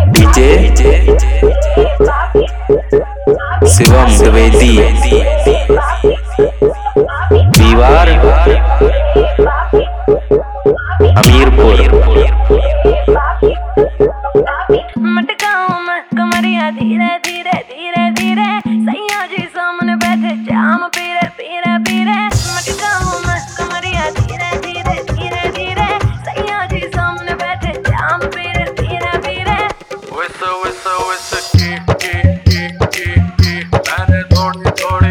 DJ Shivam Dwivedi दीवार हमीरपुर। मटकाऊं मैं कमरिया धीरे धीरे धीरे धीरे, सैया जी सामने बैठे जाम पीरे पीरे पीरे। मटकाऊं मैं कमरिया धीरे धीरे धीरे धीरे, सैया जी सामने बैठे जाम पीरे पीरे पीरे। मैंने थोड़ी थोड़ी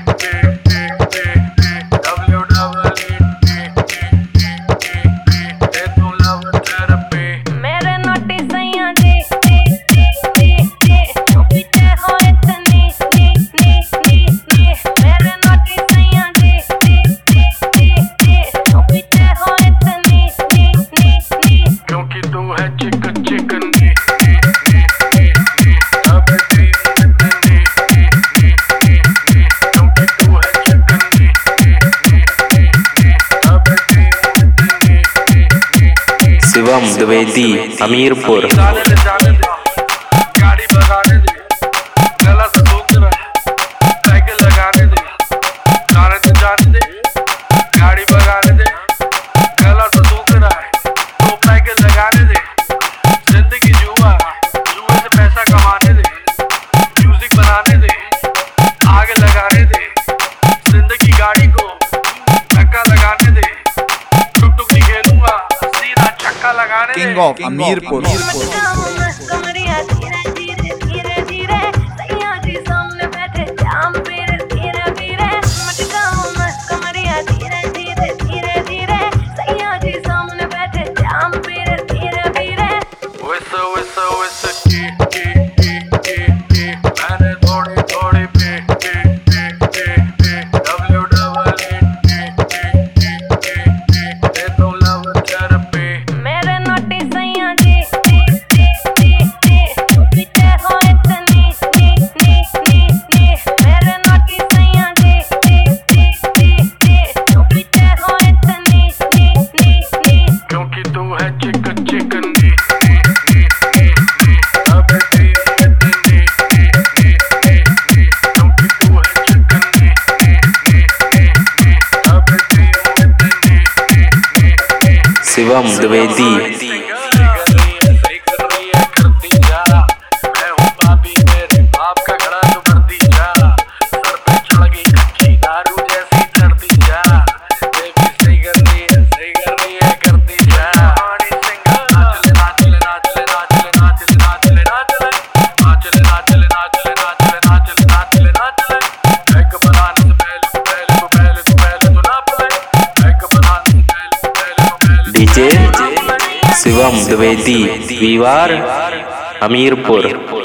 मेरे नोटी सैया जी पीछे हो इतनी मेरे नोटी सैया जी पीछे हो इतनी क्योंकि तू है चिकन चिकन शिवम द्विवेदी हमीरपुर। गाड़ी भगाने दे, गला से सोच रहा है, साइकिल लगाने दे, जाने दे, गाड़ी भगाने दे, गला से सोच रहा है, तो साइकिल लगाने दे। जिंदगी जुआ है, जुए से पैसा कमाने दे, म्यूजिक बनाने दे, आगे लगाने दे, जिंदगी गाड़ी को धक्का लगाने दे, टुक टुक नहीं खेलूंगा, सीधा छक्का लगाने दे। King of Hamirpur. मटकाऊं मैं कमरिया धीरे धीरे धीरे धीरे, सैया जी सामने बैठे जाम पीरे पीरे पीरे। मटकाऊं मैं कमरिया धीरे धीरे धीरे धीरे, सैया जी सामने बैठे जाम पीरे पीरे पीरे। मैंने थोड़ी थोड़ी मेरे नोटी सैया जी पीछे हो इतनी मेरे नोटी सैया जी पीछे हो इतनी क्योंकि तू है chicken chicken Shivam Dwivedi DJ Shivam Dwivedi दीवार हमीरपुर।